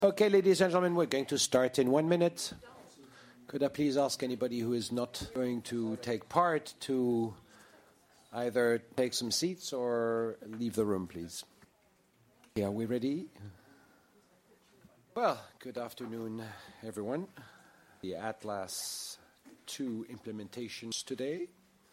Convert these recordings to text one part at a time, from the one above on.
Okay, ladies and gentlemen, we're going to start in 1 minute. Could I please ask anybody who is not going to take part to either take some seats or leave the room, please? Yeah, are we ready? Well, good afternoon, everyone. The Atlas 2 implementations today.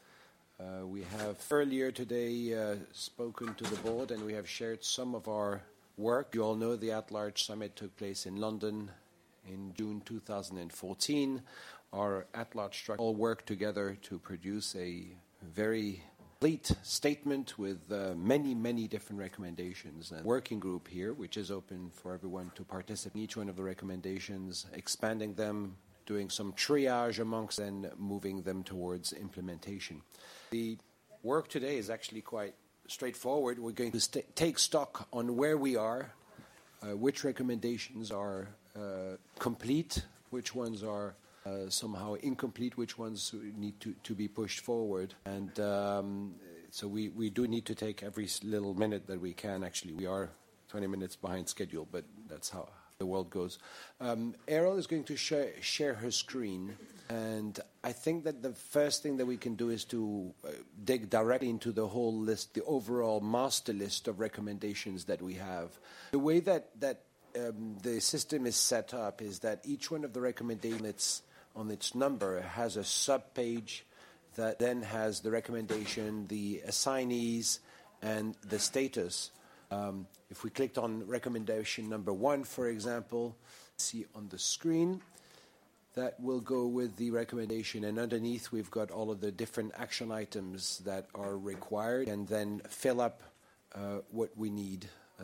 We have earlier today spoken to the board and we have shared some of our work. You all know the At-Large Summit took place in London in June 2014. Our At-Large structure all worked together to produce a very complete statement with many different recommendations. And working group here, which is open for everyone to participate in each one of the recommendations, expanding them, doing some triage amongst and moving them towards implementation. The work today is actually quite straightforward. We're going to take stock on where we are, which recommendations are complete, which ones are somehow incomplete, which ones need to be pushed forward. And so we do need to take every little minute that we can. Actually, we are 20 minutes behind schedule, but that's how the world goes. Errol is going to share her screen, and I think that the first thing that we can do is to dig directly into the whole list, the overall master list of recommendations that we have. The way that the system is set up is that each one of the recommendations on its number has a sub-page that then has the recommendation, the assignees, and the status. If we clicked on recommendation number 1, for example, see on the screen, that will go with the recommendation. And underneath, we've got all of the different action items that are required, and then fill up what we need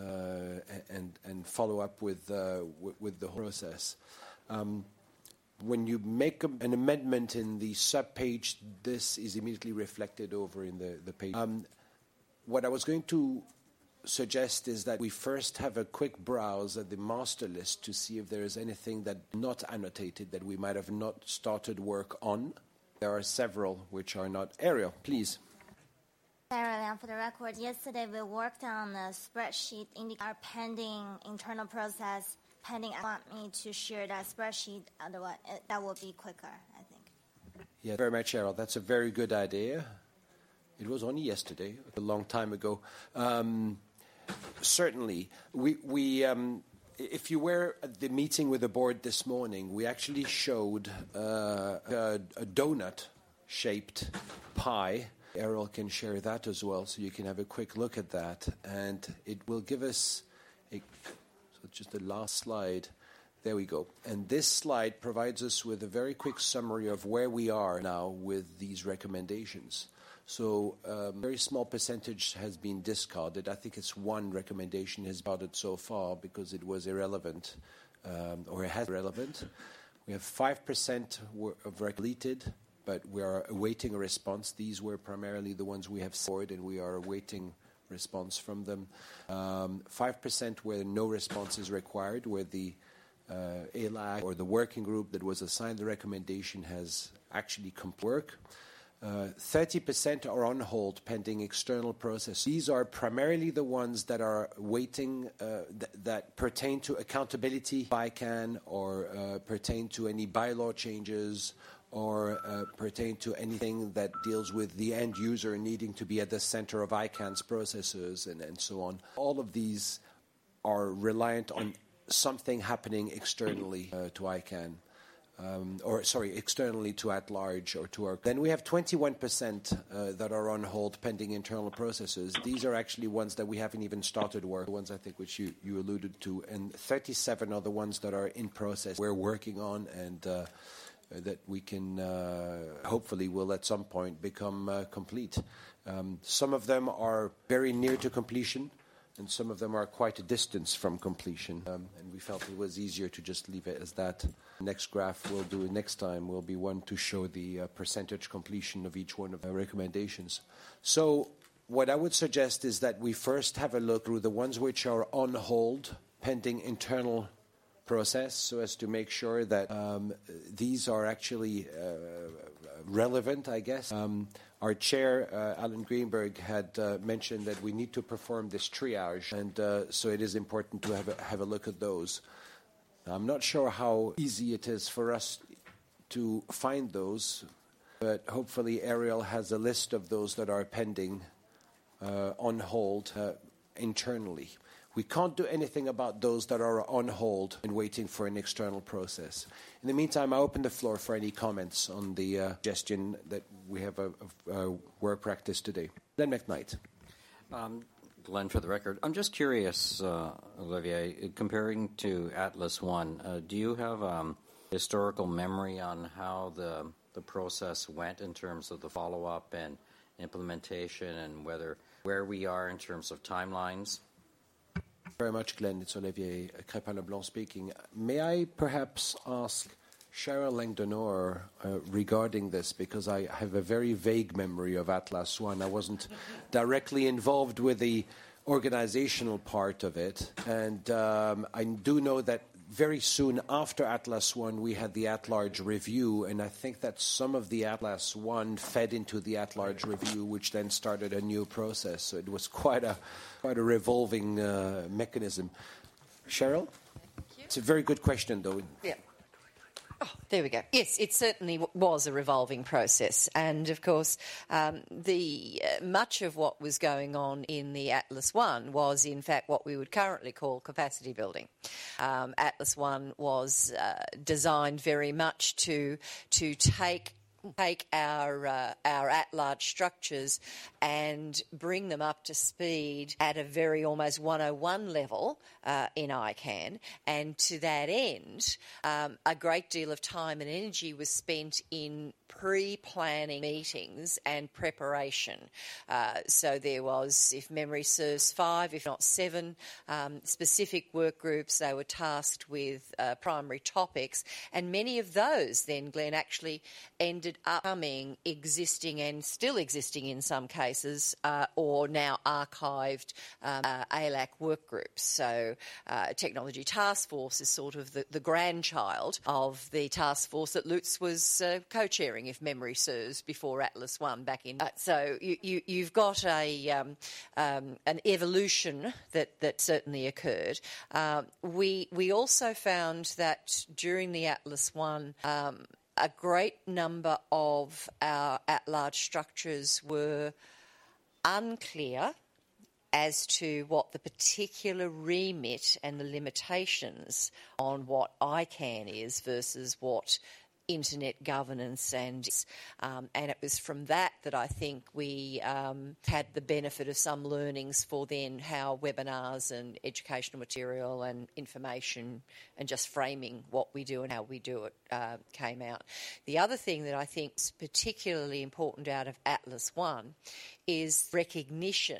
and follow up with the whole process. When you make an amendment in the sub-page, this is immediately reflected over in the page. What I was going to suggest is that we first have a quick browse at the master list to see if there is anything that not annotated that we might have not started work on. There are several which are not. Ariel, please. Sarah Liang, for the record, yesterday we worked on a spreadsheet indicating our pending internal process. Pending, I want me to share that spreadsheet, otherwise that will be quicker, I think. Yeah, very much, Ariel. That's a very good idea. It was only yesterday, a long time ago. Certainly, we if you were at the meeting with the board this morning, we actually showed a donut-shaped pie. Errol can share that as well, so you can have a quick look at that. And it will give us so just the last slide. There we go. And this slide provides us with a very quick summary of where we are now with these recommendations. So a very small percentage has been discarded. I think it's one recommendation has been discarded so far because it was irrelevant, or it has relevant. We have 5% of deleted, but we are awaiting a response. These were primarily the ones we have scored, and we are awaiting response from them. 5% where no response is required, where the ALAC or the working group that was assigned the recommendation has actually completed work. 30% are on hold pending external process. These are primarily the ones that are waiting, that pertain to accountability, ICANN, or pertain to any bylaw changes, or pertain to anything that deals with the end user needing to be at the center of ICANN's processes and so on. All of these are reliant on something happening externally to ICANN. Externally to At-Large or to our. Then we have 21% that are on hold pending internal processes. These are actually ones that we haven't even started work, the ones I think which you alluded to, and 37 are the ones that are in process we're working on and that we can hopefully will at some point become complete. Some of them are very near to completion, and some of them are quite a distance from completion. And we felt it was easier to just leave it as that. Next graph we'll do next time will be one to show the percentage completion of each one of the recommendations. So what I would suggest is that we first have a look through the ones which are on hold, pending internal process, so as to make sure that these are actually relevant, I guess. Our chair, Alan Greenberg, had mentioned that we need to perform this triage, and so it is important to have a look at those. I'm not sure how easy it is for us to find those, but hopefully Ariel has a list of those that are pending on hold internally. We can't do anything about those that are on hold and waiting for an external process. In the meantime, I open the floor for any comments on the suggestion that we have a work practice today. Glenn McKnight. Glenn, for the record, I'm just curious, Olivier, comparing to Atlas One, do you have historical memory on how the process went in terms of the follow-up and implementation, and where we are in terms of timelines? Very much, Glenn. It's Olivier Crépin-Leblanc speaking. May I perhaps ask Cheryl Langdonor regarding this, because I have a very vague memory of Atlas One. I wasn't directly involved with the organizational part of it, and I do know that very soon after Atlas One we had the at-large review, and I think that some of the Atlas One fed into the at-large review, which then started a new process. So it was quite a revolving mechanism. Cheryl? It's a very good question, though. Yeah. Oh, there we go. Yes, it certainly was a revolving process. And, of course, much of what was going on in the Atlas One was, in fact, what we would currently call capacity building. Atlas One was designed very much to take our at-large structures and bring them up to speed at a very almost 101 level in ICANN. And to that end, a great deal of time and energy was spent in pre-planning meetings and preparation. So there was, if memory serves, 5, if not 7, specific work groups. They were tasked with primary topics, and many of those then, Glenn, actually ended up becoming existing and still existing in some cases, or now archived ALAC work groups. So Technology Task Force is sort of the grandchild of the task force that Lutz was co-chairing, if memory serves, before Atlas One back in. So you've got an evolution that certainly occurred. We also found that during the Atlas One, a great number of our at-large structures were unclear as to what the particular remit and the limitations on what ICANN is versus what internet governance and it was from that I think we had the benefit of some learnings for then how webinars and educational material and information and just framing what we do and how we do it came out. The other thing that I think is particularly important out of Atlas One is recognition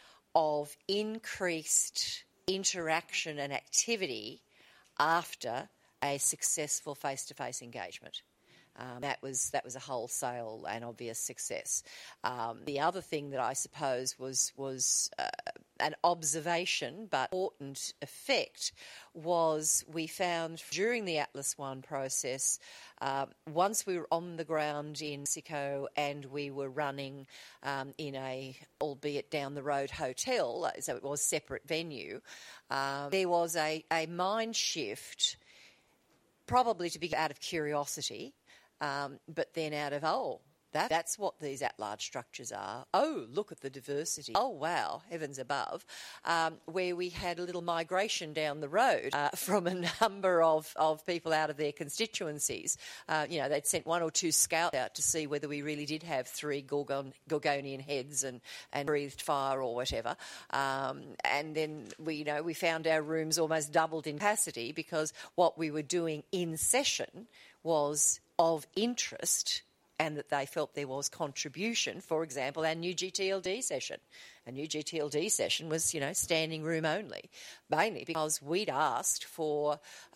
of increased interaction and activity after a successful face-to-face engagement. That was a wholesale and obvious success. The other thing that I suppose was an observation but important effect was we found during the Atlas One process, once we were on the ground in Mexico and we were running in a, albeit down the road, hotel, so it was separate venue, there was a mind shift, probably to be out of curiosity, but then out of, that's what these at-large structures are. Oh, look at the diversity. Oh, wow, heavens above. Where we had a little migration down the road from a number of people out of their constituencies. They'd sent 1 or 2 scouts out to see whether we really did have 3 Gorgonian heads and breathed fire or whatever. And then we found our rooms almost doubled in capacity because what we were doing in session was of interest and that they felt there was contribution. For example, our new GTLD session. A new GTLD session was, standing room only, mainly because we'd asked for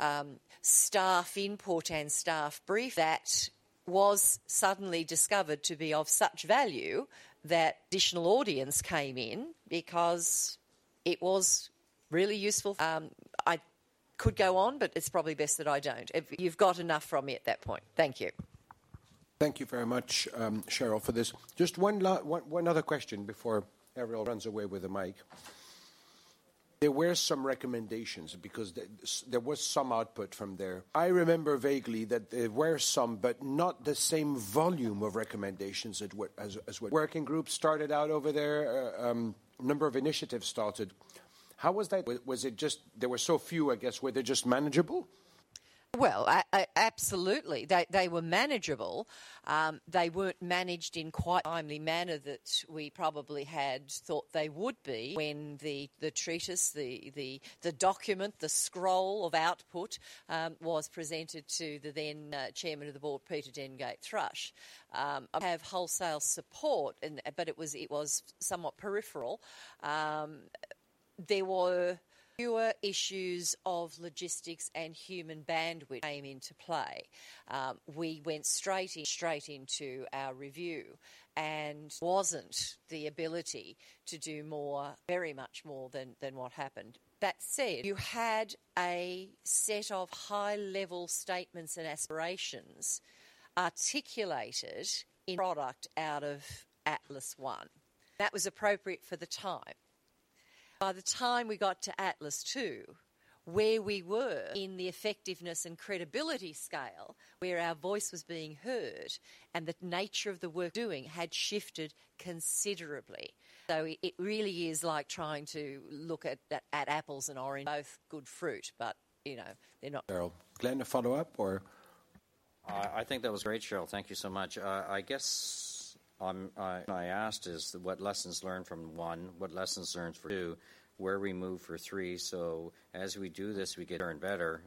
staff input and staff brief that was suddenly discovered to be of such value that additional audience came in because it was really useful. I could go on, but it's probably best that I don't. You've got enough from me at that point. Thank you. Thank you very much, Cheryl, for this. Just one other question before Ariel runs away with the mic. there were some recommendations because there was some output from there. I remember vaguely that there were some, but not the same volume of recommendations as what working groups started out over there. Number of initiatives started. How was that? Was it just there were so few? I guess were they just manageable? Well, absolutely. They were manageable. They weren't managed in quite a timely manner that we probably had thought they would be when the treatise, the document, the scroll of output was presented to the then chairman of the board, Peter Dengate Thrush. I have wholesale support, but it was somewhat peripheral. There were fewer issues of logistics and human bandwidth came into play. We went straight into our review, and wasn't the ability to do more, very much more than what happened. That said, you had a set of high-level statements and aspirations articulated in product out of Atlas 1. That was appropriate for the time. By the time we got to Atlas 2, where we were in the effectiveness and credibility scale, where our voice was being heard and the nature of the work doing had shifted considerably. So it really is like trying to look at apples and oranges, both good fruit, but, they're not. Cheryl, Glenn, a follow-up? Or I think that was great, Cheryl. Thank you so much. I guess I asked is what lessons learned from 1, what lessons learned for 2, where we move for 3. So as we do this, we get better and better.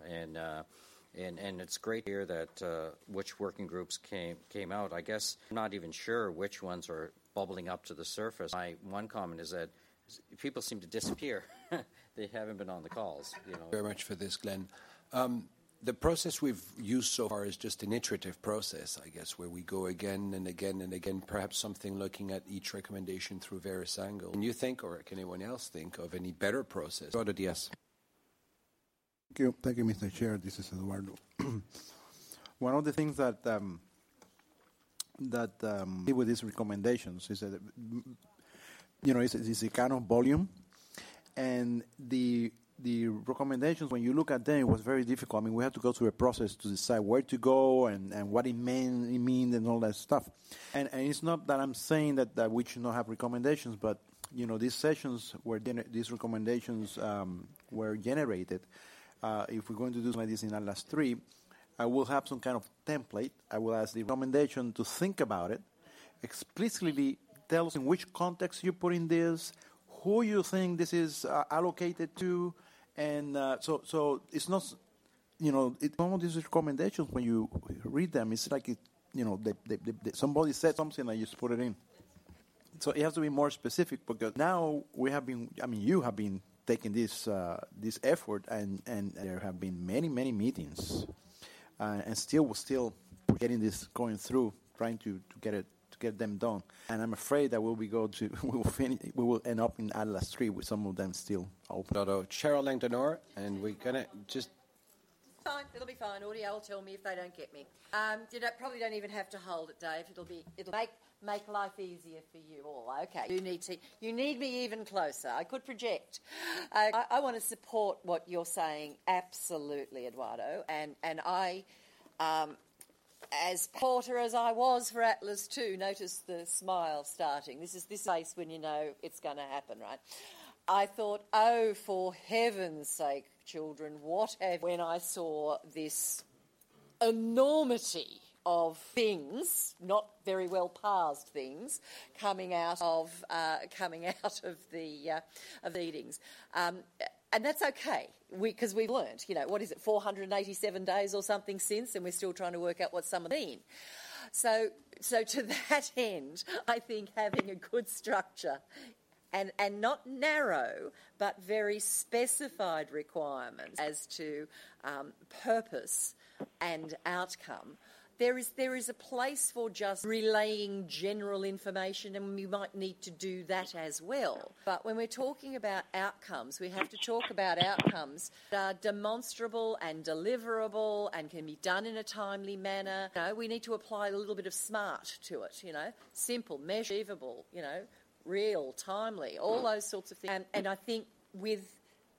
And it's great to hear that which working groups came out. I guess I'm not even sure which ones are bubbling up to the surface. My one comment is that people seem to disappear. They haven't been on the calls. Very much for this, Glenn. The process we've used so far is just an iterative process, I guess, where we go again and again and again, perhaps something looking at each recommendation through various angles. Can you think, or can anyone else think, of any better process? Eduardo Diaz. Thank you, Mr. Chair. This is Eduardo. One of the things that with these recommendations is that, it's a kind of volume, and the recommendations, when you look at them, it was very difficult. I mean, we had to go through a process to decide where to go and what it means and all that stuff. And it's not that I'm saying that we should not have recommendations, but, these sessions where these recommendations were generated, if we're going to do like this in Atlas 3, I will have some kind of template. I will ask the recommendation to think about it, explicitly tell us in which context you put in this, who you think this is allocated to, and so it's not, one of these recommendations when you read them, it's like somebody said something and you just put it in. So it has to be more specific because now you have been taking this effort, and there have been many many meetings, and still getting this going through, trying to get them done. And I'm afraid that we will end up in Atlas 3 with some of them still open. Cheryl Langdonor, and we're going to just... Fine, it'll be fine. Audio will tell me if they don't get me. Probably don't even have to hold it, Dave. It'll make life easier for you all. Okay. You need me even closer. I could project. I want to support what you're saying, absolutely, Eduardo. And I... as porter as I was for Atlas 2, notice the smile starting. This is this place when you know it's going to happen, right? I thought, oh, for heaven's sake, children, when I saw this enormity of things, not very well parsed things, coming out of the meetings. And that's okay, because we've learned, 487 days or something since, and we're still trying to work out what some of them mean. So to that end, I think having a good structure and not narrow, but very specified requirements as to purpose and outcome, there is a place for just relaying general information, and we might need to do that as well. But when we're talking about outcomes, we have to talk about outcomes that are demonstrable and deliverable and can be done in a timely manner. We need to apply a little bit of smart to it, simple, measurable, real, timely, all those sorts of things. And I think with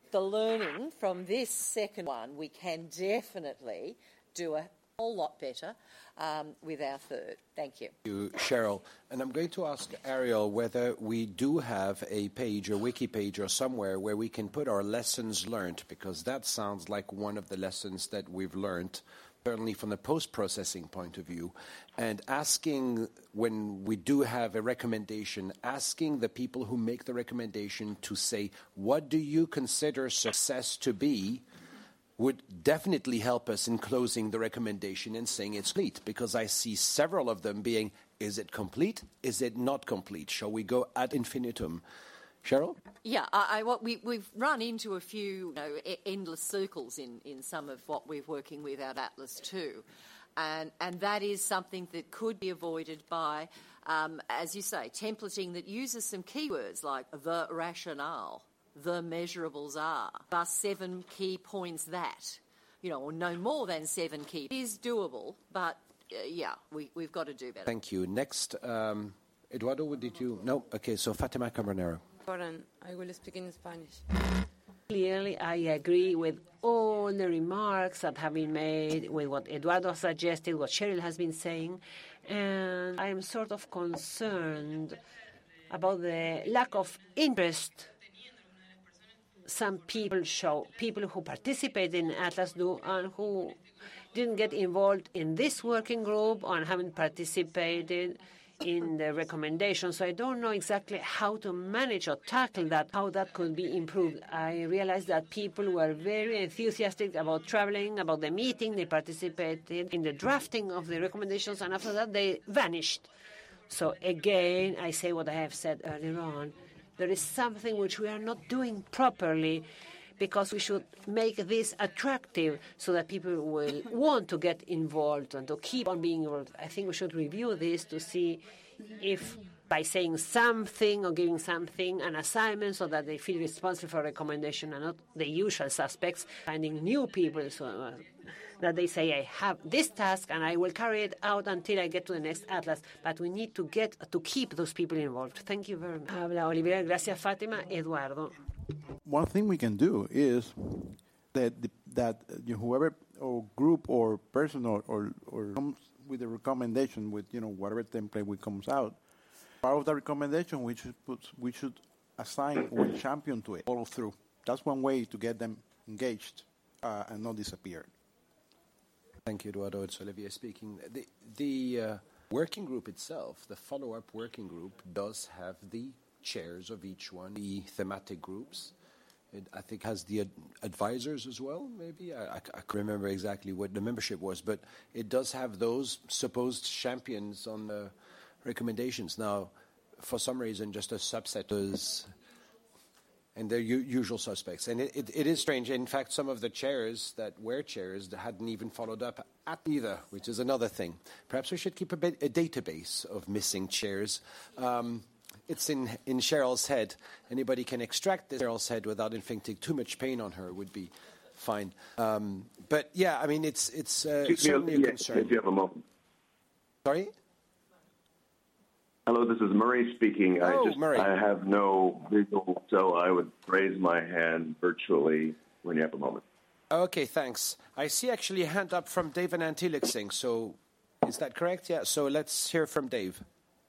the learning from this second one, we can definitely do a whole lot better with our third. Thank you. Thank you, Cheryl. And I'm going to ask Ariel whether we do have a page, a wiki page or somewhere where we can put our lessons learned, because that sounds like one of the lessons that we've learned, certainly from the post-processing point of view, and asking, when we do have a recommendation, asking the people who make the recommendation to say, what do you consider success to be, would definitely help us in closing the recommendation and saying it's complete, because I see several of them being, is it complete? Is it not complete? Shall we go ad infinitum? Cheryl? Yeah, we've run into a few endless circles in some of what we're working with at Atlas 2. And that is something that could be avoided by, as you say, templating that uses some keywords like the rationale, the measurables are, plus 7 key points that, or no more than 7 key. It is doable, but we've got to do better. Thank you. Next, Eduardo, did you? No? Okay, so Fatima Carbonero. I will speak in Spanish. Clearly, I agree with all the remarks that have been made, with what Eduardo suggested, what Cheryl has been saying, and I am sort of concerned about the lack of interest some people show, people who participated in Atlas do and who didn't get involved in this working group and haven't participated in the recommendations. So I don't know exactly how to manage or tackle that, how that could be improved. I realized that people were very enthusiastic about traveling, about the meeting. They participated in the drafting of the recommendations, and after that they vanished. So again, I say what I have said earlier on. There is something which we are not doing properly, because we should make this attractive so that people will want to get involved and to keep on being involved. I think we should review this to see if by saying something or giving something an assignment so that they feel responsible for a recommendation and not the usual suspects, finding new people so that they say, I have this task and I will carry it out until I get to the next Atlas. But we need to keep those people involved. Thank you very much. Habla Olivera. Gracias, Fátima. Eduardo. One thing we can do is that whoever or group or person or comes with a recommendation with whatever template we comes out, part of the recommendation we should assign one champion to it, follow through. That's one way to get them engaged and not disappear. Thank you, Eduardo. It's Olivier speaking. The working group itself, the follow-up working group, does have the chairs of each one, the thematic groups. It, I think, has the advisors as well, maybe. I can't remember exactly what the membership was, but it does have those supposed champions on the recommendations. Now, for some reason, just a subset is, and they're usual suspects. And it is strange. In fact, some of the chairs that were chairs hadn't even followed up at either, which is another thing. Perhaps we should keep a database of missing chairs. It's in Cheryl's head. Anybody can extract this Cheryl's head without inflicting too much pain on her would be fine. But yeah, I mean, it's certainly a concern. If you have a moment. Sorry? Hello, this is Murray speaking. Murray. I have no visual, so I would raise my hand virtually when you have a moment. Okay, thanks. I see actually a hand up from Dave and Antilixing. So is that correct? Yeah. So let's hear from Dave.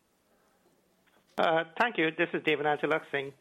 Thank you. This is David Antiluxing.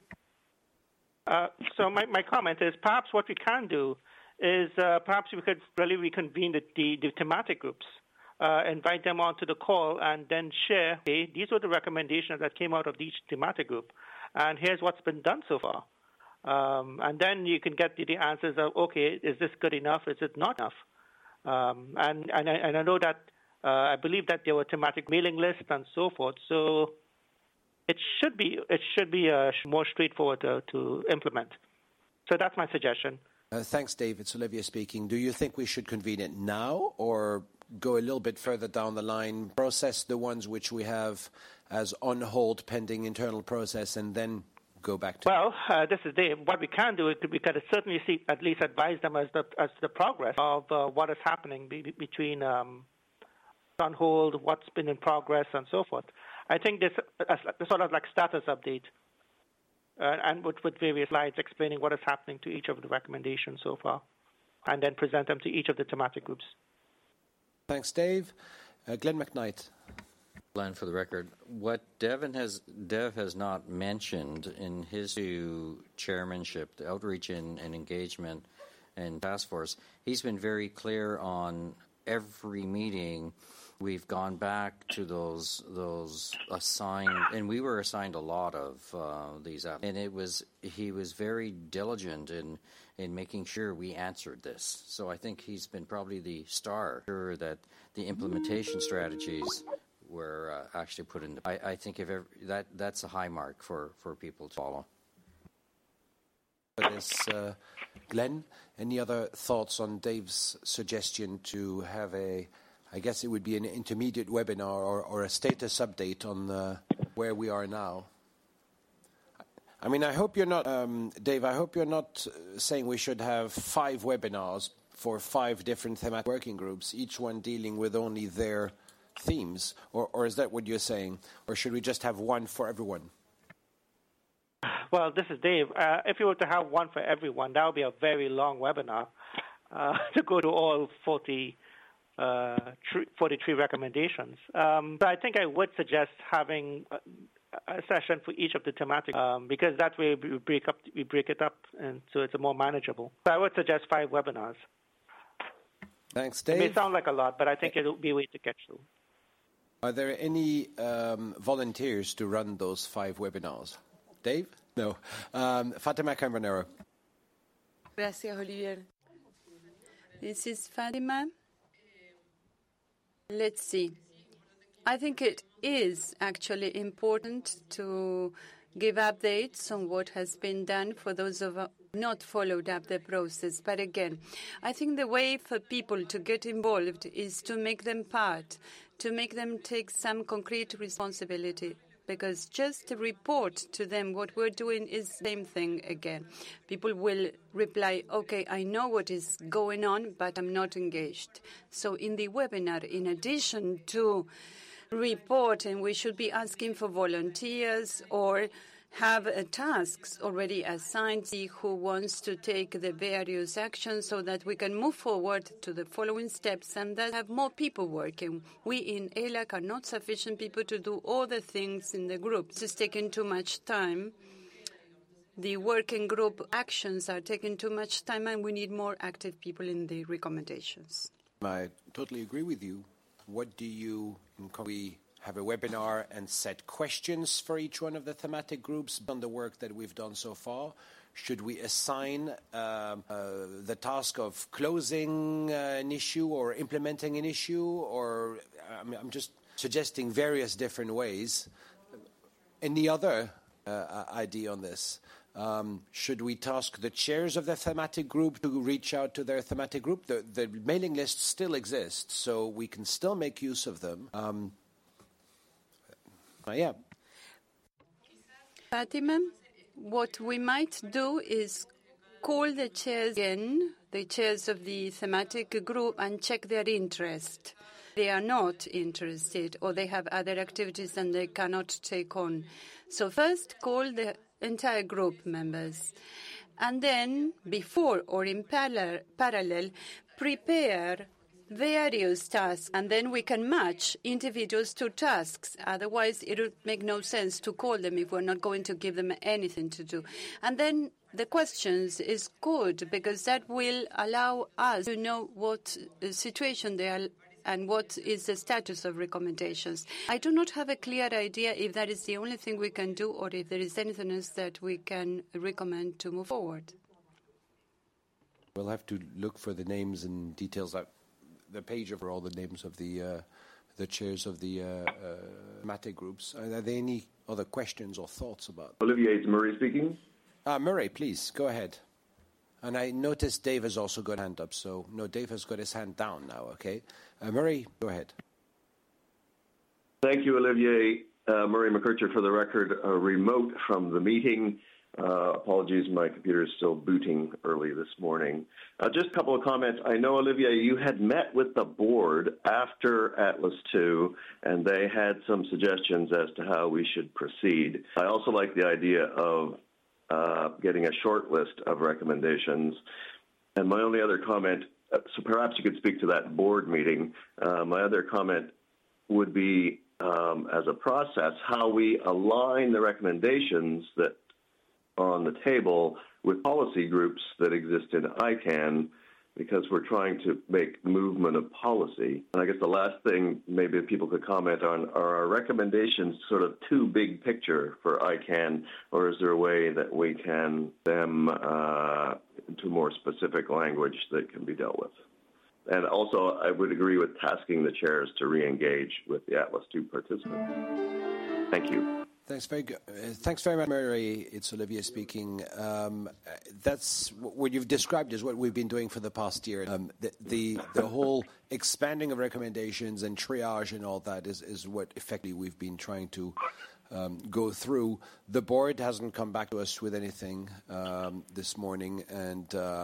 So my comment is perhaps what we can do is perhaps we could really reconvene the thematic groups, invite them onto the call, and then share, hey, these were the recommendations that came out of each thematic group, and here's what's been done so far. And then you can get the answers of, okay, is this good enough? Is it not enough? And I know that I believe that there were thematic mailing lists and so forth. So it should be more straightforward to implement. So that's my suggestion. Thanks, Dave. It's Olivia speaking. Do you think we should convene it now or go a little bit further down the line, process the ones which we have as on hold pending internal process, and then go back to... Well, this is Dave. What we can do is we can certainly at least advise them as the progress of what is happening between on hold, what's been in progress, and so forth. I think this sort of like status update and with various slides explaining what is happening to each of the recommendations so far, and then present them to each of the thematic groups. Thanks, Dave. Glenn McKnight. Glenn, for the record, what Dev has not mentioned in his chairmanship, the outreach and engagement and task force, he's been very clear on every meeting. We've gone back to those assigned, and we were assigned a lot of these, and he was very diligent in making sure we answered this. So I think he's been probably the star sure that the implementation strategies were actually put into. I think that's a high mark for people to follow. Glenn, any other thoughts on Dave's suggestion to have I guess it would be an intermediate webinar or a status update on where we are now? I mean, I hope you're not, Dave, I hope you're not saying we should have 5 webinars for 5 different thematic working groups, each one dealing with only their themes, or is that what you're saying? Or should we just have one for everyone? Well, this is Dave. If you were to have one for everyone, that would be a very long webinar to go to all 43 recommendations. But I think I would suggest having a session for each of the thematic, because that way we break it up, and so it's more manageable. So I would suggest 5 webinars. Thanks, Dave. It may sound like a lot, but I think it will be a way to catch through. Are there any volunteers to run those 5 webinars? Dave? No. Fatima Cambronero. Gracias, Olivier. This is Fatima. Let's see. I think it is actually important to give updates on what has been done for those who have not followed up the process. But again, I think the way for people to get involved is to make them part, to make them take some concrete responsibility. Because just to report to them what we're doing is the same thing again. People will reply, okay, I know what is going on, but I'm not engaged. So in the webinar, in addition to reporting, we should be asking for volunteers or have tasks already assigned, see who wants to take the various actions so that we can move forward to the following steps and that have more people working. We in ELAC are not sufficient people to do all the things in the group. This is taking too much time. The working group actions are taking too much time, and we need more active people in the recommendations. I totally agree with you. What do you we have a webinar and set questions for each one of the thematic groups on the work that we've done so far? Should we assign the task of closing an issue or implementing an issue? Or I'm just suggesting various different ways. Any other idea on this? Should we task the chairs of the thematic group to reach out to their thematic group? The mailing lists still exist, so we can still make use of them. Yeah. Fatima, what we might do is call the chairs again, the chairs of the thematic group, and check their interest. They are not interested, or they have other activities and they cannot take on. So first call the entire group members, and then before or in parallel prepare various tasks, and then we can match individuals to tasks. Otherwise, it would make no sense to call them if we're not going to give them anything to do. And then the questions is good, because that will allow us to know what situation they are and what is the status of recommendations. I do not have a clear idea if that is the only thing we can do or if there is anything else that we can recommend to move forward. We'll have to look for the names and details. The page for all the names of the chairs of the thematic groups. Are there any other questions or thoughts about? Olivier, it's Murray speaking. Murray, please, go ahead. And I noticed Dave has also got a hand up, so no, Dave has got his hand down now, okay? Murray, go ahead. Thank you, Olivier. Murray McKercher for the record, remote from the meeting. Apologies, my computer is still booting early this morning. Just a couple of comments. I know, Olivier, you had met with the board after Atlas II, and they had some suggestions as to how we should proceed. I also like the idea of getting a short list of recommendations. And my only other comment, so perhaps you could speak to that board meeting. My other comment would be, as a process, how we align the recommendations that are on the table with policy groups that exist in ICANN, because we're trying to make movement of policy. And I guess the last thing maybe if people could comment on, are our recommendations sort of too big picture for ICANN, or is there a way that we can them into more specific language that can be dealt with? And also, I would agree with tasking the chairs to re-engage with the Atlas II participants. Thank you. Thanks very much, Mary. It's Olivier speaking. That's what you've described is what we've been doing for the past year. The whole expanding of recommendations and triage and all that is what effectively we've been trying to go through. The board hasn't come back to us with anything this morning, and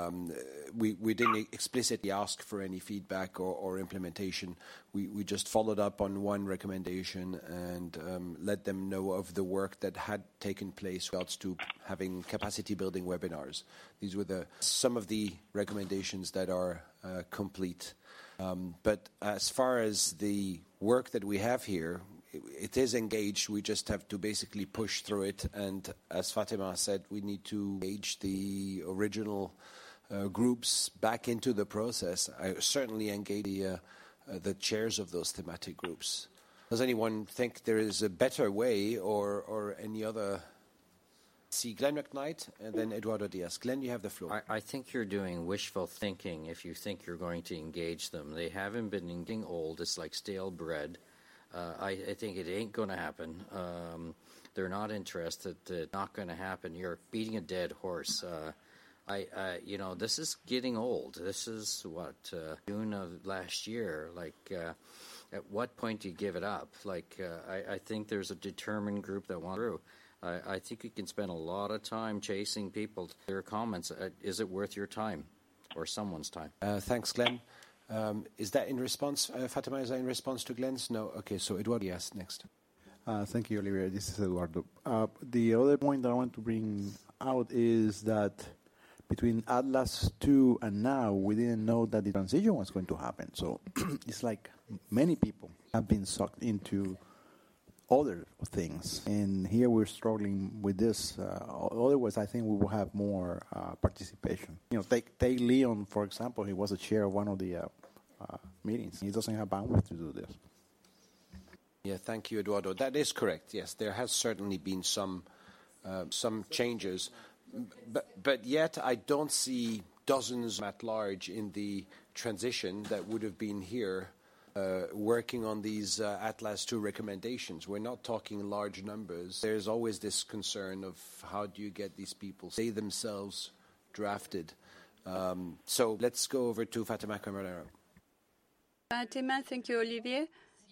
we didn't explicitly ask for any feedback or implementation. We just followed up on one recommendation and let them know of the work that had taken place with regards to having capacity building webinars. These were some of the recommendations that are complete. But as far as the work that we have here, it is engaged. We just have to basically push through it. And as Fatima said, we need to engage the original groups back into the process. I certainly engage the chairs of those thematic groups. Does anyone think there is a better way or any other? See Glenn McKnight and then Eduardo Diaz. Glenn, you have the floor. I think you're doing wishful thinking if you think you're going to engage them. They haven't been getting old. It's like stale bread. I think it ain't going to happen. They're not interested. It's not going to happen. You're beating a dead horse. This is getting old. This is June of last year. At what point do you give it up? I think there's a determined group that wants through. I think you can spend a lot of time chasing people. Their comments. Is it worth your time or someone's time? Thanks, Glenn. Is that in response, Fatima, is that in response to Glenn's? No? Okay, so Eduardo, yes, next. Thank you, Olivier. This is Eduardo. The other point that I want to bring out is that between Atlas 2 and now, we didn't know that the transition was going to happen. So it's like many people have been sucked into other things. And here we're struggling with this. Otherwise, I think we will have more participation. Take Leon, for example. He was the chair of one of the meetings. He doesn't have bandwidth to do this. Yeah, thank you, Eduardo. That is correct. Yes, there has certainly been some changes. But yet I don't see dozens at large in the transition that would have been here working on these Atlas 2 recommendations. We're not talking large numbers. There's always this concern of how do you get these people, they themselves, drafted. So let's go over to Fatima Camara. Fatima, thank you, Olivier.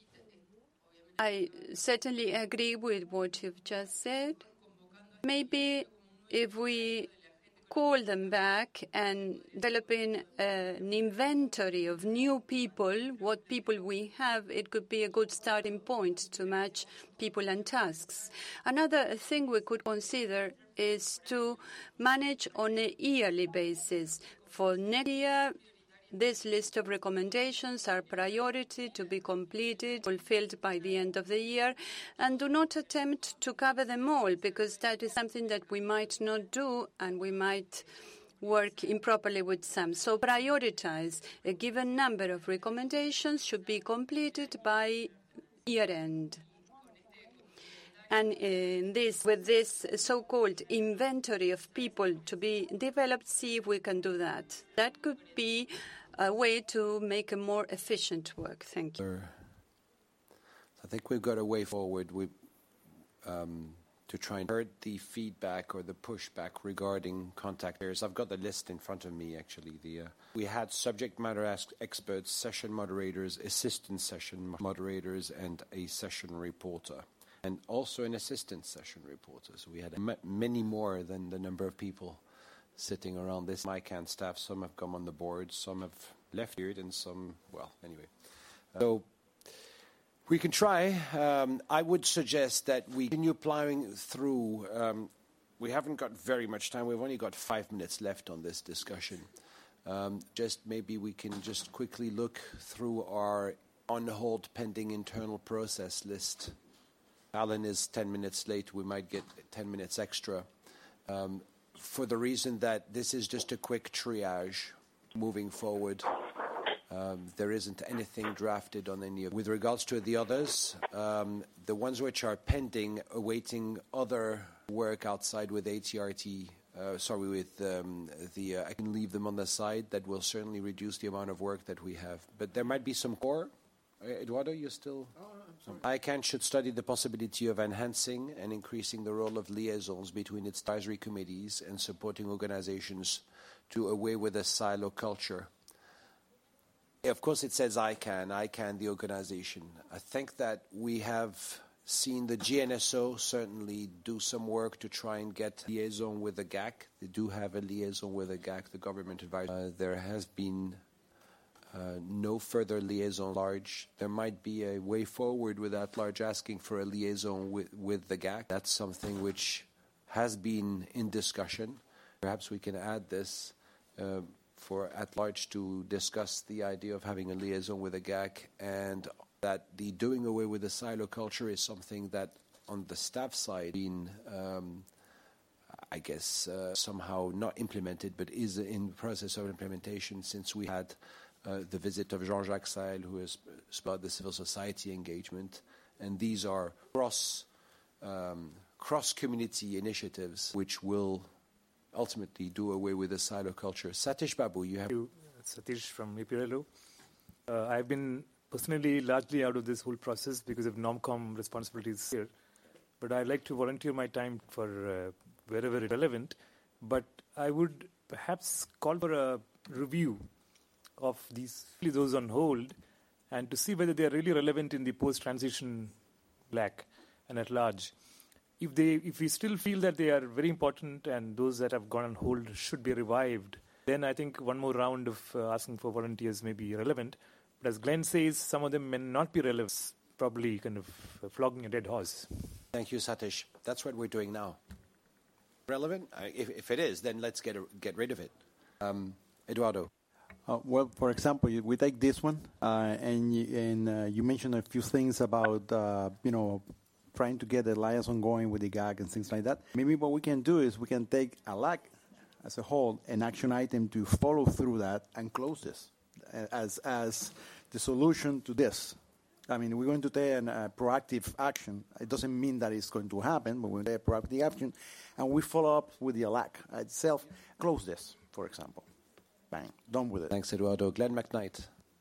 I certainly agree with what you've just said. Maybe if we call them back and developing an inventory of new people, what people we have, it could be a good starting point to match people and tasks. Another thing we could consider is to manage on a yearly basis. For next year, this list of recommendations are priority to be completed, fulfilled by the end of the year, and do not attempt to cover them all, because that is something that we might not do and we might work improperly with some. So prioritize a given number of recommendations should be completed by year end. And with this so-called inventory of people to be developed, see if we can do that. That could be a way to make a more efficient work. Thank you. I think we've got a way forward to try and heard the feedback or the pushback regarding contact areas. I've got the list in front of me, actually. We had subject matter experts, session moderators, assistant session moderators, and a session reporter, and also an assistant session reporter. So we had many more than the number of people sitting around this ICANN staff. Some have come on the board, some have left here, and some, well, anyway. So we can try. I would suggest that we continue plowing through we haven't got very much time. We've only got 5 minutes left on this discussion. Just maybe we can just quickly look through our on hold pending internal process list. Alan is 10 minutes late. We might get 10 minutes extra. For the reason that this is just a quick triage moving forward. There isn't anything drafted on any of. With regards to the others, the ones which are pending, awaiting other work outside with ATRT, I can leave them on the side. That will certainly reduce the amount of work that we have. But there might be some core. Eduardo, you still? ICANN should study the possibility of enhancing and increasing the role of liaisons between its advisory committees and supporting organizations to away with a silo culture. Of course, it says ICANN, the organization. I think that we have seen the GNSO certainly do some work to try and get liaison with the GAC. They do have a liaison with the GAC, the government advisor. There has been no further liaison large. There might be a way forward with at large asking for a liaison with the GAC. That's something which has been in discussion. Perhaps we can add this for at large to discuss the idea of having a liaison with the GAC, and that the doing away with the silo culture is something that on the staff side been somehow not implemented, but is in the process of implementation since we had the visit of Jean-Jacques Saël, who has about the civil society engagement. And these are cross-community initiatives which will ultimately do away with the silo culture. Satish Babu, you have... Satish from APRLO. I've been personally largely out of this whole process because of NOMCOM responsibilities here. But I'd like to volunteer my time for wherever it's relevant. But I would perhaps call for a review of those on hold and to see whether they are really relevant in the post-transition black and at large. If we still feel that they are very important and those that have gone on hold should be revived, then I think one more round of asking for volunteers may be relevant. But as Glenn says, some of them may not be relevant, probably kind of flogging a dead horse. Thank you, Satish. That's what we're doing now. Relevant? If it is, then let's get rid of it. Eduardo. Well, for example, we take this one, and you mentioned a few things about, trying to get the liaison going with the GAG and things like that. Maybe what we can do is we can take ALAC as a whole, an action item to follow through that and close this as the solution to this. I mean, we're going to take a proactive action. It doesn't mean that it's going to happen, but we're going to take a proactive action, and we follow up with the ALAC itself. Close this, for example. Bang, done with it. Thanks, Eduardo. Glenn McKnight.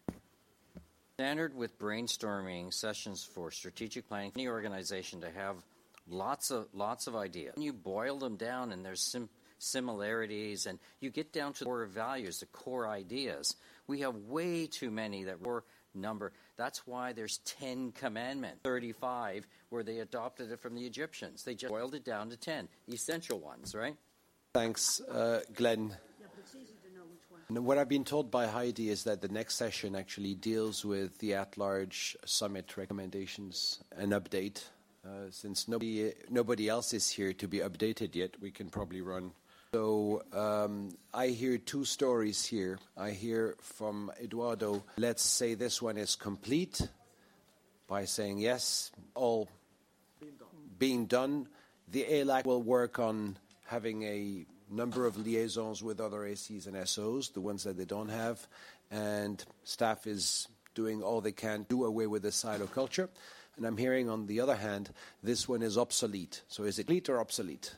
Standard with brainstorming sessions for strategic planning. Any organization to have lots of ideas. You boil them down, and there's similarities, and you get down to the core values, the core ideas. We have way too many that were number. That's why there's 10 commandments, 35, where they adopted it from the Egyptians. They just boiled it down to 10 essential ones, right? Thanks, Glenn. What I've been told by Heidi is that the next session actually deals with the at-large summit recommendations and update. Since nobody else is here to be updated yet, we can probably run. So I hear two stories here. I hear from Eduardo, let's say this one is complete by saying yes, all being done. The ALAC will work on having a number of liaisons with other ACs and SOs, the ones that they don't have, and staff is doing all they can to do away with the silo culture. And I'm hearing, on the other hand, this one is obsolete. So is it complete or obsolete?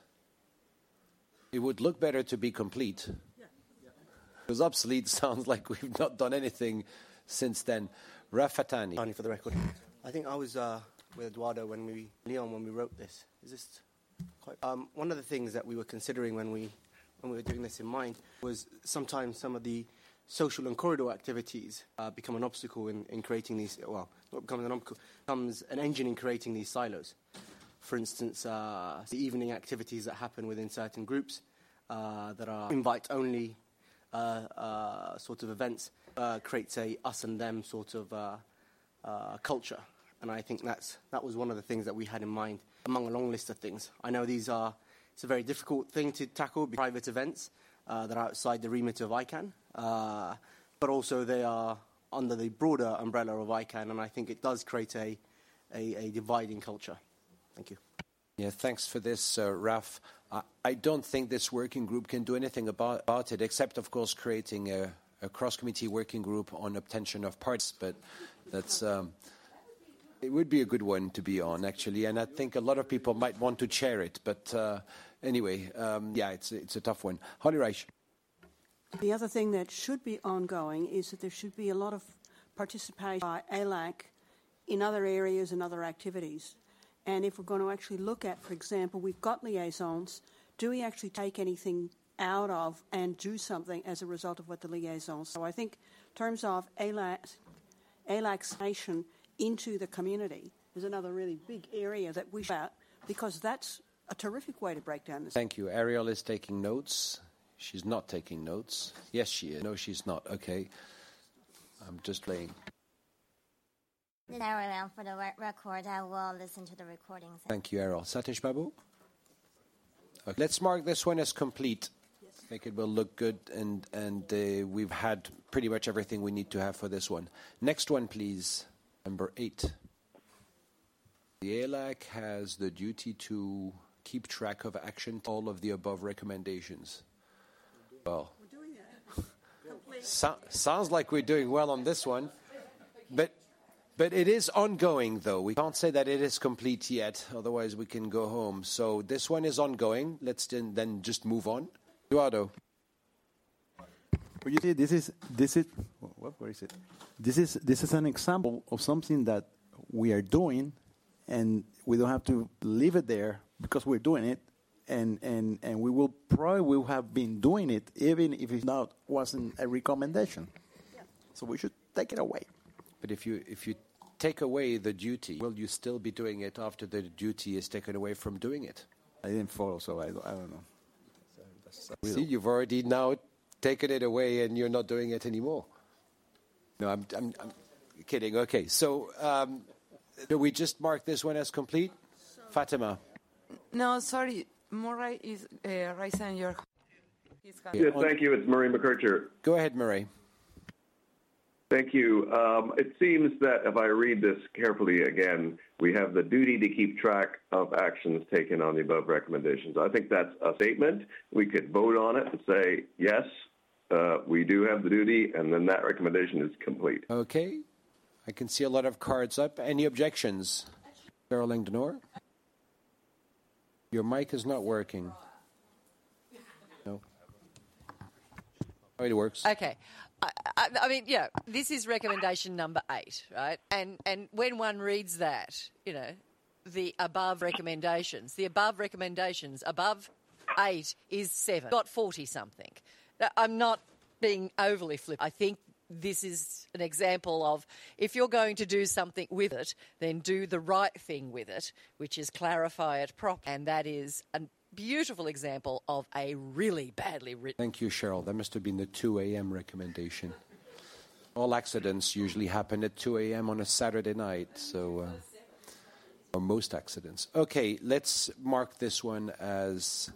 It would look better to be complete. Because obsolete sounds like we've not done anything since then. Rafatani. For the record, I think I was with Eduardo when we wrote this. Is this quite? One of the things that we were considering when we were doing this in mind was sometimes some of the social and corridor activities become an obstacle in creating these. Well, not becoming an obstacle, becomes an engine in creating these silos. For instance, the evening activities that happen within certain groups that are invite-only sort of events creates a us and them sort of culture. And I think that was one of the things that we had in mind among a long list of things. I know these are It's a very difficult thing to tackle, private events that are outside the remit of ICANN, but also they are under the broader umbrella of ICANN, and I think it does create a dividing culture. Thank you. Yeah, thanks for this, Raf. I don't think this working group can do anything about it, except, of course, creating a cross-committee working group on obtention of parts, but that's... it would be a good one to be on, actually, and I think a lot of people might want to chair it. But anyway, yeah, it's a tough one. Holly Reich. The other thing that should be ongoing is that there should be a lot of participation by ALAC in other areas and other activities. And if we're going to actually look at, for example, we've got liaisons, do we actually take anything out of and do something as a result of what the liaisons? So I think in terms of ALAC's nation into the community is another really big area that we should, because that's a terrific way to break down this. Thank you. Ariel is taking notes. She's not taking notes. Yes, she is. No, she's not. Okay. I'm just playing. Ariel, for the record, I will listen to the recordings. Thank you, Ariel. Satish Babu? Okay. Let's mark this one as complete. Yes. I think it will look good, and we've had pretty much everything we need to have for this one. Next one, please. Number 8. The ALAC has the duty to keep track of action, all of the above recommendations. Well, we're doing that. Sounds like we're doing well on this one, but it is ongoing, though. We can't say that it is complete yet, otherwise we can go home. So this one is ongoing. Let's then just move on. Eduardo. Well, you see, this is where is it? This is an example of something that we are doing, and we don't have to leave it there because we're doing it, and we will probably have been doing it even if it wasn't a recommendation. Yeah. So we should take it away. But if you take away the duty, will you still be doing it after the duty is taken away from doing it? I didn't follow, so I don't know. See, you've already now taken it away, and you're not doing it anymore. No, I'm kidding. Okay, so do we just mark this one as complete? Fatima. No, sorry. Murray is raising your hand. Yes, thank you. It's Murray McKercher. Go ahead, Murray. Thank you. It seems that if I read this carefully again, we have the duty to keep track of actions taken on the above recommendations. I think that's a statement. We could vote on it and say, yes, we do have the duty, and then that recommendation is complete. Okay. I can see a lot of cards up. Any objections? Carol Langdenor? Your mic is not working. No. Oh, it works. Okay. I mean, you know, this is recommendation number 8, right? And when one reads that, you know, the above recommendations, above 8 is 7, got 40-something. I'm not being overly flippant. I think this is an example of if you're going to do something with it, then do the right thing with it, which is clarify it properly. And that is a beautiful example of a really badly written... Thank you, Cheryl. That must have been the 2 a.m. recommendation. All accidents usually happen at 2 a.m. on a Saturday night, so... or most accidents. Okay, let's mark this one as...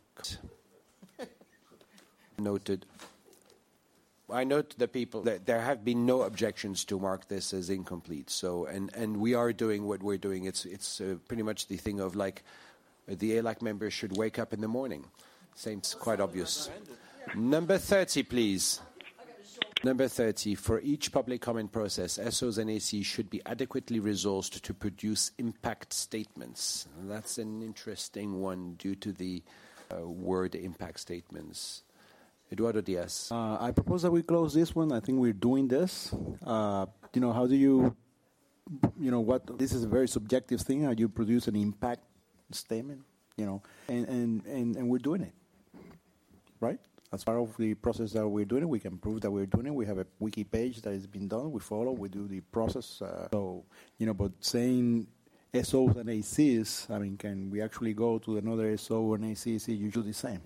Noted. I note the people that there have been no objections to mark this as incomplete. So, and we are doing what we're doing. It's pretty much the thing of like the ALAC members should wake up in the morning. Seems quite obvious. Number 30, please. Number 30. For each public comment process, SOs and ACs should be adequately resourced to produce impact statements. That's an interesting one due to the word impact statements. Eduardo Diaz. I propose that we close this one. I think we're doing this. How do you this is a very subjective thing. How do you produce an impact statement? And we're doing it, right? As part of the process that we're doing it, we can prove that we're doing it. We have a wiki page that has been done. We follow. We do the process. But saying SOs and ACs, I mean, can we actually go to another SO and AC? Is usually the same.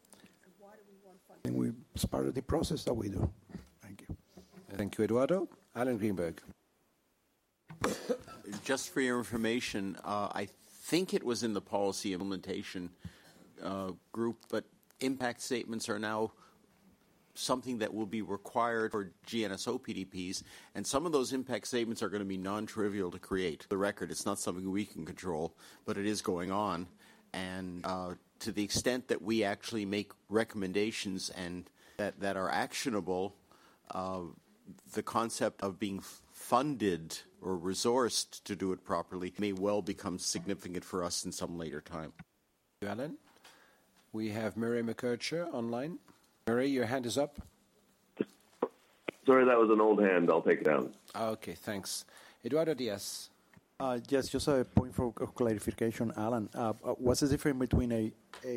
I think it's part of the process that we do. Thank you. Thank you, Eduardo. Alan Greenberg. Just for your information, I think it was in the policy implementation group, but impact statements are now something that will be required for GNSO PDPs, and some of those impact statements are going to be non-trivial to create. The record, it's not something we can control, but it is going on, and to the extent that we actually make recommendations and that are actionable, the concept of being funded or resourced to do it properly may well become significant for us in some later time. Thank you, Alan. We have Murray McKercher online. Murray, your hand is up. Sorry, that was an old hand. I'll take it down. Okay, thanks. Eduardo Diaz. Yes, just a point for clarification, Alan. What's the difference between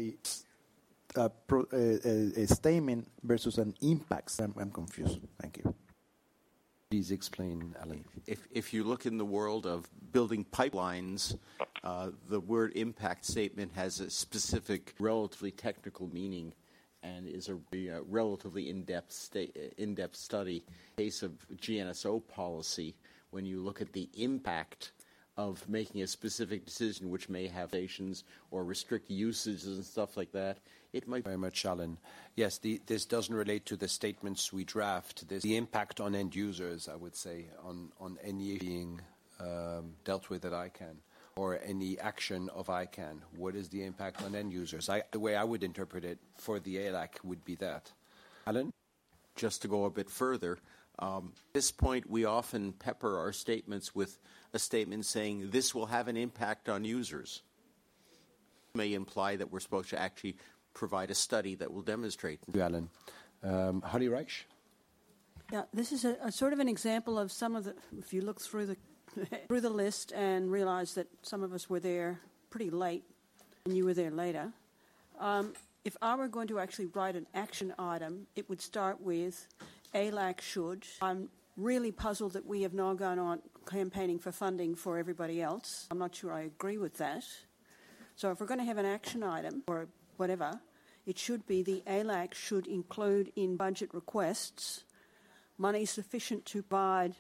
a statement versus an impact? I'm confused. Thank you. Please explain, Alan. If you look in the world of building pipelines, the word impact statement has a specific, relatively technical meaning and is a relatively in-depth study. In case of GNSO policy, when you look at the impact of making a specific decision which may have stations or restrict usages and stuff like that, it might... Very much, Alan. Yes, this doesn't relate to the statements we draft. The impact on end users, I would say, on any being dealt with at ICANN, or any action of ICANN. What is the impact on end users? The way I would interpret it for the ALAC would be that. Alan? Just to go a bit further, at this point we often pepper our statements with a statement saying this will have an impact on users. It may imply that we're supposed to actually provide a study that will demonstrate. Thank you, Alan. Holly Reich? Yeah, this is a sort of an example of some of the, if you look through the list and realize that some of us were there pretty late and you were there later. If I were going to actually write an action item, it would start with ALAC should. I'm really puzzled that we have now gone on campaigning for funding for everybody else. I'm not sure I agree with that. So if we're going to have an action item or whatever, it should be the ALAC should include in budget requests money sufficient to provide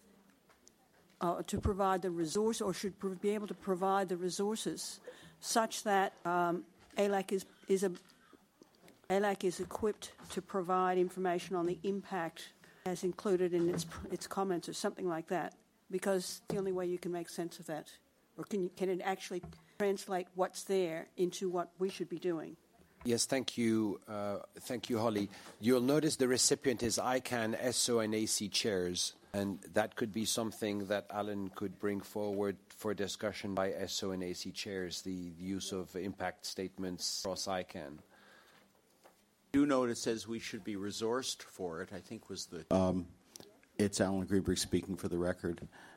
the resource, or should be able to provide the resources such that ALAC is equipped to provide information on the impact as included in its comments or something like that, because the only way you can make sense of that, or can it actually translate what's there into what we should be doing? Yes, thank you, Holly. You'll notice the recipient is ICANN, SO, and AC chairs, and that could be something that Alan could bring forward for discussion by SO and AC chairs, the use of impact statements across ICANN. I do note it says we should be resourced for it, I think was the... It's Alan Greenberg speaking for the record.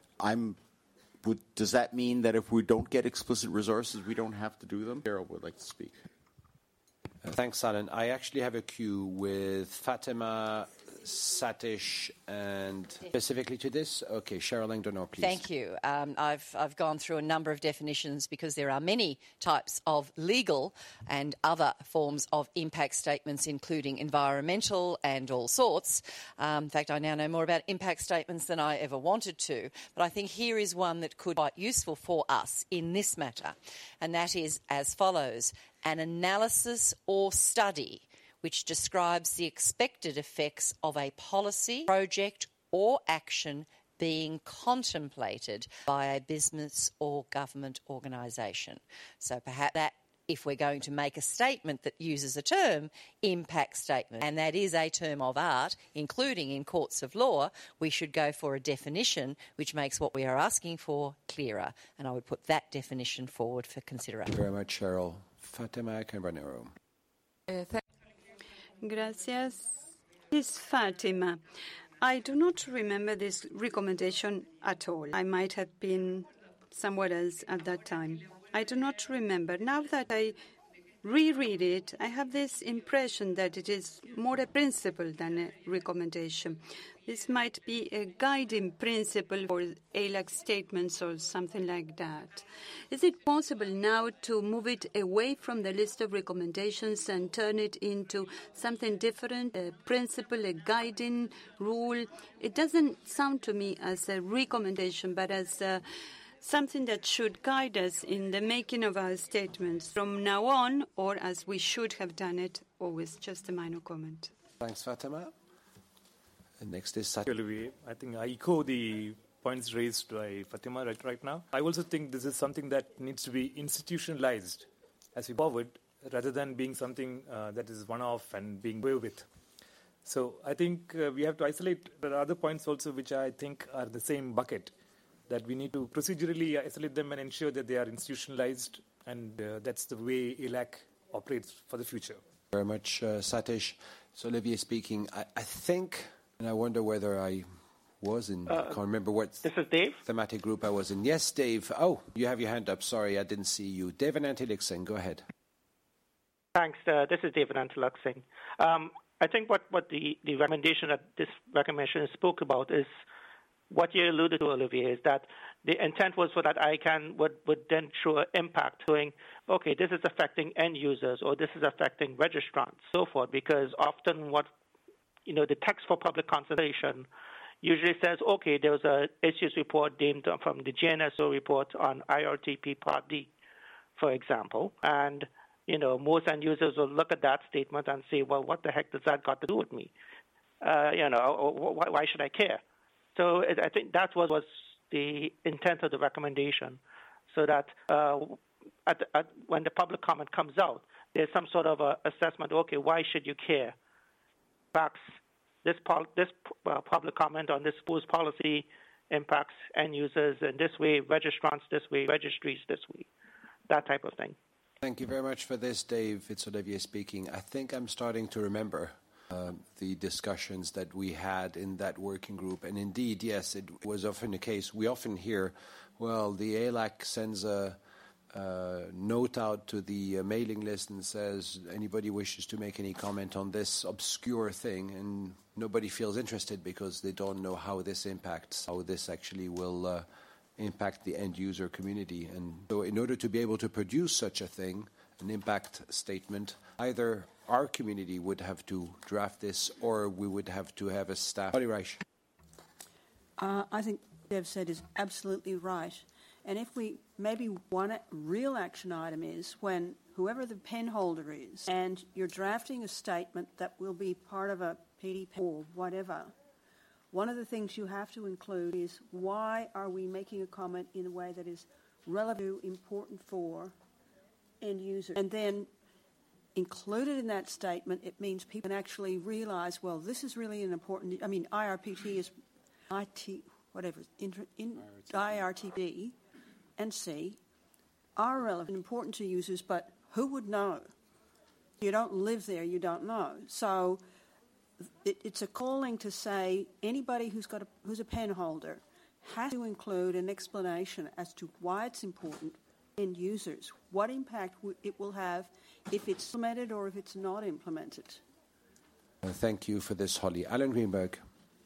Does that mean that if we don't get explicit resources, we don't have to do them? Cheryl would like to speak. Thanks, Alan. I actually have a queue with Fatima, Satish, and specifically to this. Okay, Cheryl Langdonneau, please. Thank you. I've gone through a number of definitions because there are many types of legal and other forms of impact statements, including environmental and all sorts. In fact, I now know more about impact statements than I ever wanted to. But I think here is one that could be quite useful for us in this matter, and that is as follows: an analysis or study which describes the expected effects of a policy, project or action being contemplated by a business or government organisation. So perhaps that, if we're going to make a statement that uses a term, impact statement, and that is a term of art, including in courts of law, we should go for a definition which makes what we are asking for clearer. And I would put that definition forward for consideration. Thank you very much, Cheryl. Fatima Cambanero. Gracias. It's Fatima. I do not remember this recommendation at all. I might have been somewhere else at that time. I do not remember. Now that I reread it, I have this impression that it is more a principle than a recommendation. This might be a guiding principle for ALAC statements or something like that. Is it possible now to move it away from the list of recommendations and turn it into something different, a principle, a guiding rule? It doesn't sound to me as a recommendation, but as something that should guide us in the making of our statements from now on, or as we should have done it, always just a minor comment. Thanks, Fatima. And next is Sat. Olivier, I think I echo the points raised by Fatima right now. I also think this is something that needs to be institutionalized as we go forward, rather than being something that is one-off and being away with. So I think we have to isolate. There are other points also which I think are the same bucket, that we need to procedurally isolate them and ensure that they are institutionalized, and that's the way ELAC operates for the future. Very much, Satish. So Olivier speaking. I think, and I wonder whether I was in, I can't remember what this is Dave. Thematic group I was in. Yes, Dave. Oh, you have your hand up. Sorry, I didn't see you. David Antiluxing, go ahead. Thanks. This is David Antiluxing. I think what the recommendation that this recommendation spoke about is what you alluded to, Olivier, is that the intent was for that ICANN would then show an impact, showing, okay, this is affecting end users or this is affecting registrants, so forth, because often the text for public consultation usually says, okay, there was a issues report deemed from the GNSO report on IRTP Part D, for example, and most end users will look at that statement and say, well, what the heck does that got to do with me? Why should I care? So I think that was the intent of the recommendation, so that when the public comment comes out, there's some sort of assessment, okay, why should you care? Perhaps this public comment on this proposed policy impacts end users in this way, registrants this way, registries this way, that type of thing. Thank you very much for this, Dave. It's Olivier speaking. I think I'm starting to remember the discussions that we had in that working group. And indeed, yes, it was often the case. We often hear, well, the ELAC sends a note out to the mailing list and says, anybody wishes to make any comment on this obscure thing, and nobody feels interested because they don't know how this actually will impact the end user community. And so in order to be able to produce such a thing, an impact statement, either our community would have to draft this or we would have to have a staff. Holly Reich. I think Dev said is absolutely right. And if one real action item is when whoever the pen holder is and you're drafting a statement that will be part of a PDP or whatever, one of the things you have to include is why are we making a comment in a way that is relevant, important for end users. And then included in that statement, it means people can actually realize, well, this is really an important, IRPT is IRTP and C are relevant and important to users, but who would know? You don't live there, you don't know. So it's a calling to say anybody who's a pen holder has to include an explanation as to why it's important to end users, what impact it will have if it's implemented or if it's not implemented. Thank you for this, Holly. Alan Greenberg.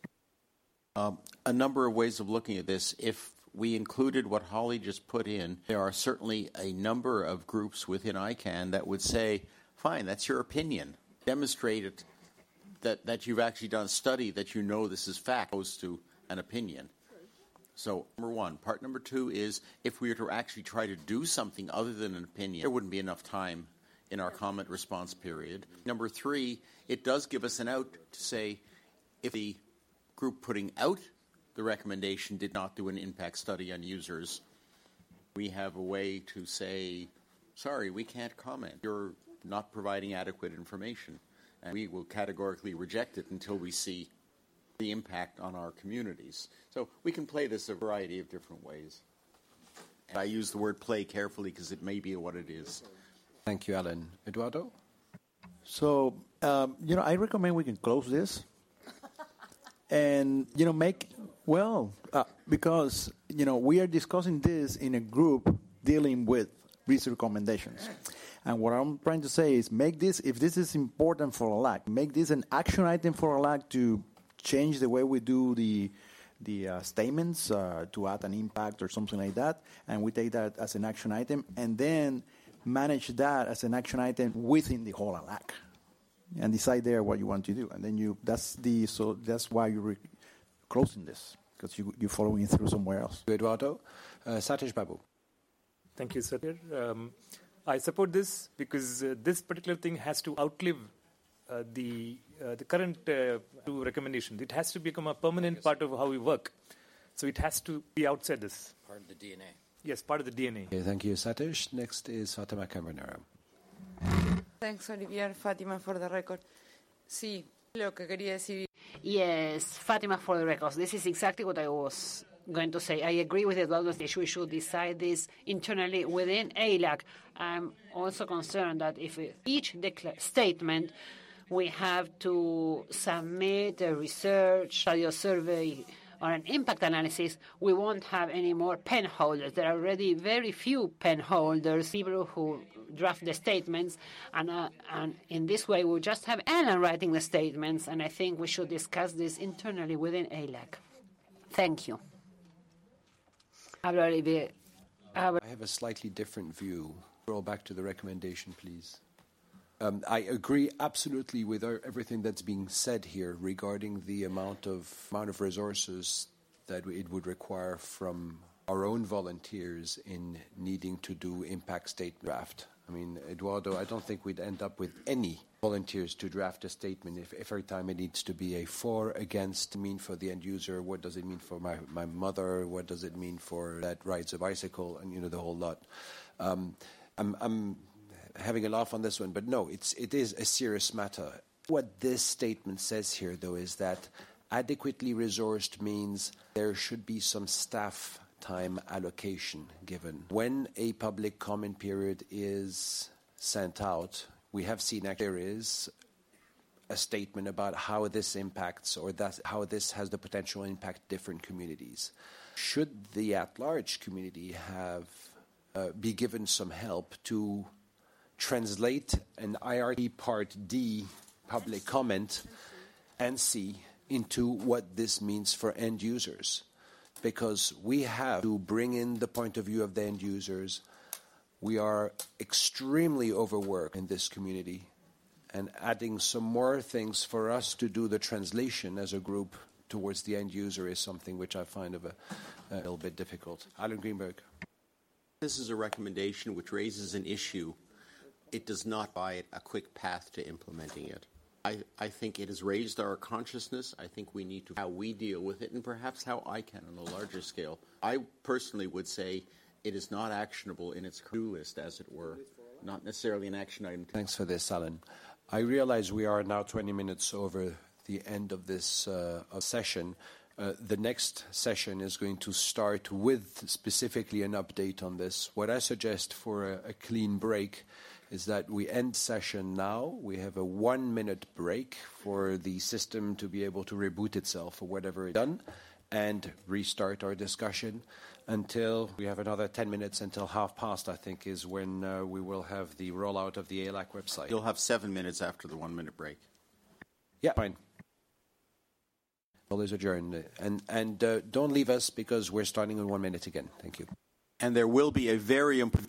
A number of ways of looking at this. If we included what Holly just put in, there are certainly a number of groups within ICANN that would say, fine, that's your opinion. Demonstrate it. That you've actually done a study that you know this is fact opposed to an opinion. So, number one. Part number two is if we were to actually try to do something other than an opinion, there wouldn't be enough time in our comment response period. Number three, it does give us an out to say if the group putting out the recommendation did not do an impact study on users, we have a way to say, sorry, we can't comment. You're not providing adequate information. And we will categorically reject it until we see the impact on our communities. So we can play this a variety of different ways. And I use the word play carefully because it may be what it is. Thank you, Alan. Eduardo? So, I recommend we can close this and, because, we are discussing this in a group dealing with research recommendations. And what I'm trying to say is make this, if this is important for ELAC, make this an action item for ELAC to change the way we do the statements, to add an impact or something like that, and we take that as an action item, and then manage that as an action item within the whole ELAC, and decide there what you want to do, and then that's why you're closing this. because you're following through somewhere else. Eduardo. Satish Babu. Thank you, Satir. I support this because this particular thing has to outlive the current recommendation. It has to become a permanent part of how we work. So it has to be outside this. Part of the DNA. Yes, part of the DNA. Okay, thank you, Satish. Next is Fatima Carbonaro. Thanks, Olivier. Fatima, for the record. Sí, lo que quería decir. Yes, Fatima, for the records. This is exactly what I was going to say. I agree with Eduardo that we should decide this internally within ALAC. I'm also concerned that if each statement we have to submit a research study or survey or an impact analysis, we won't have any more pen holders. There are already very few pen holders, people who draft the statements, and in this way we'll just have Alan writing the statements, and I think we should discuss this internally within ALAC. Thank you. I have a slightly different view. Roll back to the recommendation, please. I agree absolutely with everything that's being said here regarding the amount of resources that it would require from our own volunteers in needing to do impact statement draft. I mean, Eduardo, I don't think we'd end up with any volunteers to draft a statement if every time it needs to be a for, against, mean for the end user, what does it mean for my mother, what does it mean for that rides a bicycle, and, the whole lot. I'm having a laugh on this one, but no, it is a serious matter. What this statement says here, though, is that adequately resourced means there should be some staff time allocation given. When a public comment period is sent out, we have seen there is a statement about how this impacts or how this has the potential to impact different communities. Should the at-large community be given some help to translate an IRT Part D public comment and see into what this means for end users? Because we have to bring in the point of view of the end users. We are extremely overworked in this community, and adding some more things for us to do the translation as a group towards the end user is something which I find a little bit difficult. Alan Greenberg. This is a recommendation which raises an issue. It does not buy it a quick path to implementing it. I think it has raised our consciousness. I think we need to how we deal with it and perhaps how I can on a larger scale. I personally would say it is not actionable in its to-do list, as it were, not necessarily an action item. Thanks for this, Alan. I realize we are now 20 minutes over the end of this session. The next session is going to start with specifically an update on this. What I suggest for a clean break is that we end session now. We have a 1-minute break for the system to be able to reboot itself or whatever it's done and restart our discussion until we have another 10 minutes until 5:30, I think, is when we will have the rollout of the ALAC website. You'll have 7 minutes after the 1-minute break. Yeah, fine. Well, is adjourned. And don't leave us because we're starting in 1 minute again. Thank you. And there will be a very important